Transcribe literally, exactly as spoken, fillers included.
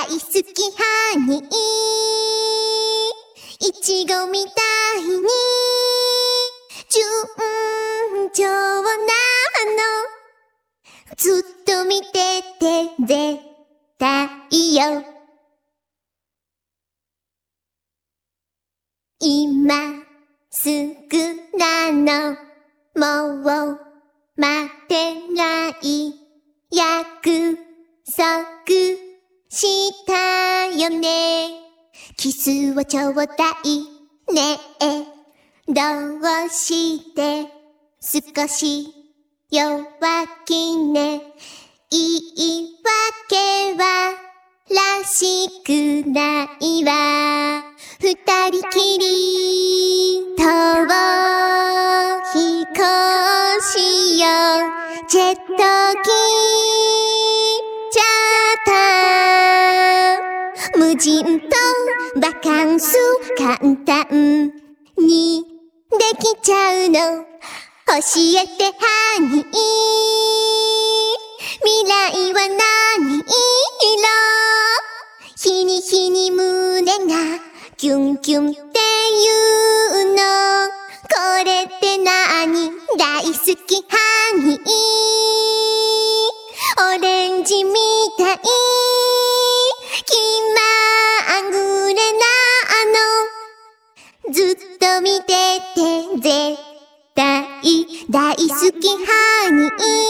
大好きハニー、いちごみたいに順調なの、ずっと見てて絶対よ。今すぐなの、もう待てない約束したよね。キスをちょうだいねえ、どうして少し弱気ね。言い訳はらしくないわ。二人きり逃避行しよう。ジェット機チャーター、無人島バカンス簡単にできちゃうの。教えてハニー、未来は何色？日に日に胸がキュンキュンって言うの。これって何？大好きハニー、オレンジみたい気まぐれなの、ずっと見てて絶対大好きハニー。